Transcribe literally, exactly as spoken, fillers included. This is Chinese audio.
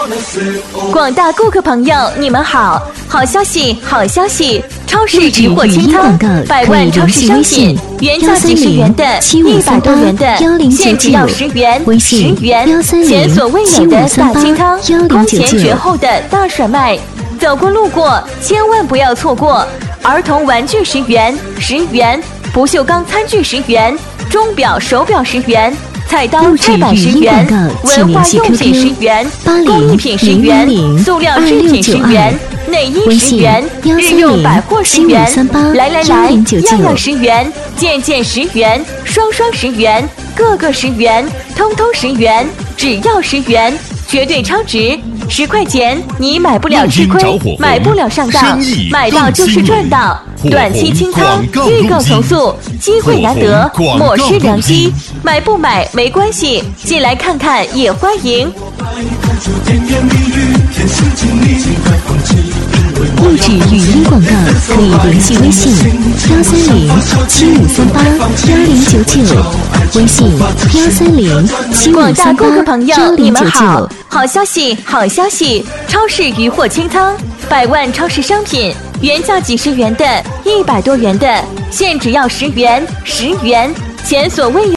广大顾客朋友，你们好！好消息，好消息！超市鱼货清仓，百万超市商品，原价几十元的，一百多元的，现只要十元，十元，前所未有的大清仓，空前绝后的大甩卖，走过路过千万不要错过！儿童玩具十元，十元，不锈钢餐具十元，钟表、手表十元。菜刀、菜板十元，文化用品十元，工艺品十元，塑料制品十元，内衣十元，日用百货十元，来来来，样样十元，件件十元，双双十元，个个十元，通通十元，只要十元，绝对超值！十块钱你买不了吃亏，买不了上当，买到就是赚到。短期清仓，预购从速，机会难得，莫失良机。买不买没关系，进来看看也欢迎。 录制语音广告可以联系微信幺三零七五三八幺零九九，微信幺三零七五三八幺零九九。 好消息，好消息！超市鱼货清仓，百万超市商品，原价几十元的，一百多元的，现只要十元，十元，前所未有。